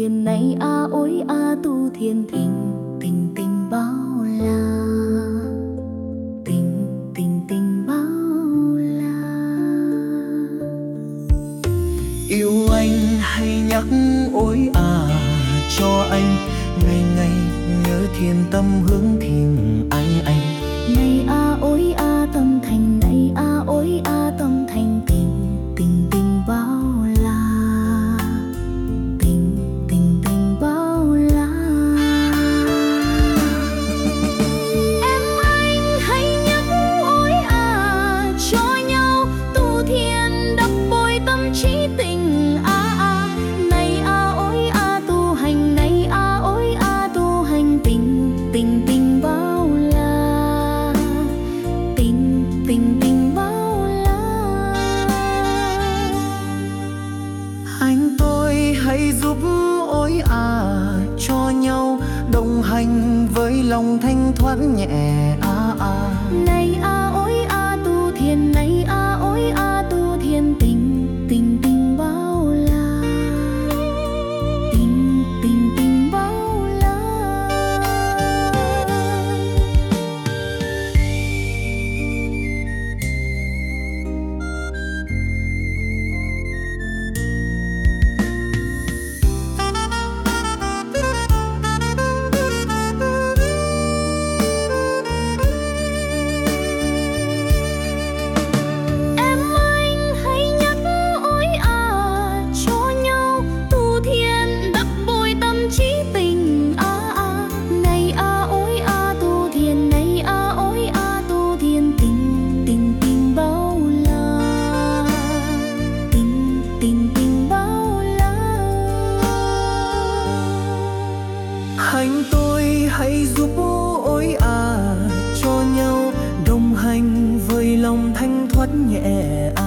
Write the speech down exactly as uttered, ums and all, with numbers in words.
thiền này a ôi a tu thiền tình tình tình bao la, tình tình tình bao la. Yêu anh hay nhắc ôi à cho anh ngày ngày nhớ thiền tâm hướng thiền anh anh. Này a ôi a tâm thành, này a ôi a tâm thành tình tình tình bao la, tình tình tình bao la. Em anh hãy nhắc ôi à cho nhau tu thiền đắp bồi tâm trí tình a a. Này a ôi a tu hành, này a ôi a tu hành tình tình tình bao la, tình tình tình bao la. Anh tôi hãy giúp ôi à cho nhau đồng hành với lòng thanh thoát nhẹ a a. Này a ôi a tu thiền, này a ôi a tu thiền tình tình tình bao la, tình tình tình bao la. Em anh hãy nhắc ôi à cho nhau tu thiền đắp bồi tâm trí tình a a. Này a ôi a tu thiền, này a ôi a tu thiền tình tình tình bao la, tình tình tình bao la. Anh tôi hãy giúp ôi à cho nhau đồng hành với lòng thanh thoát nhẹ